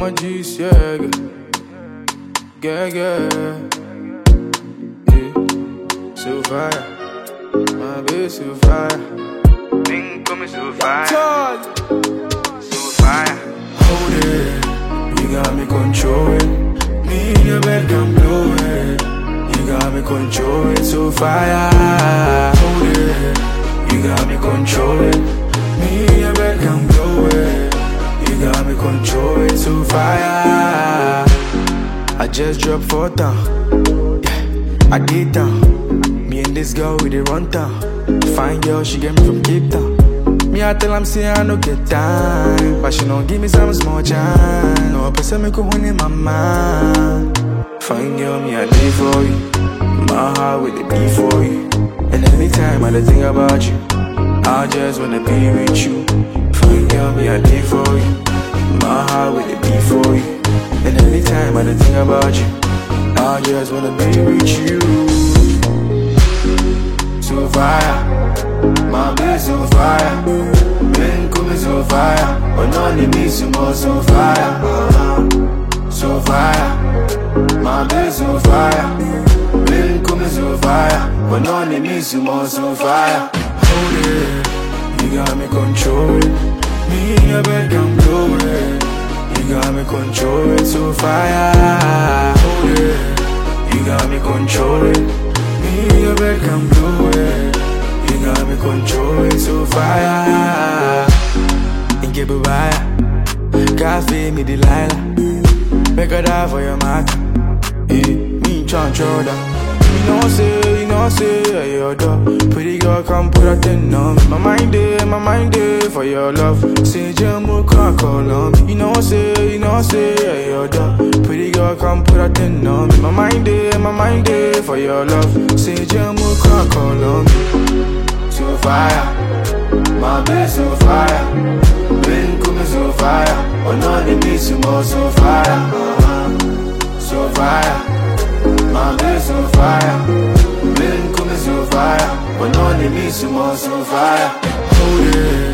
my G's, yeah, yeah, yeah. So fire, my baby, so fire. Bing coming so fire, So fire. hold it, you got me controlling. Me in your bed, I'm blowing. You got me controlling, so fire. Hold it, you got me controlling. Me in your bed, I'm blowing. You got me controlling, so fire. I just dropped 4 down. Yeah, I did down. Me and this girl, we dey run down. Fine girl, she get me from Cape Town. Me, I tell am say I no get time, but she don't give me some small chance. No person me could win in my mind. Fine girl, me I live for you. My heart with the beat for you. And anytime I think about you, I just wanna be with you. Fine girl, me I live for you. My heart with the beat for you. And anytime I think about you, I just wanna be with you. So fire, my baby so fire. Been coming so fire, but none of me so more so fire. So fire, my baby so fire. Been coming so fire, but none of me so more so fire. Hold it, you got me controlling. Me in your bed, I'm blowing. You got me controlling, so fire. Hold it, you got me controlling. Me in your bed, I'm blowing. You got me controlling, so fire. And get by, cafe me Delilah. Make her die for your matter. Yeah, me tryna throw that. You know say, yeah, your dog. Pretty girl, come put a thing on me. My mind there for your love. Say, Jamu can't call on me. You know say, yeah, your dog. Pretty girl, come put a thing on me. My mind there for your love. Say, Jamu can't call on me. So fire, my baby so fire. Been coming so fire. Oh, none of me so more so fire. So fire. My baby so fire. Been coming so fire. But none of me so more so fire. Hold it.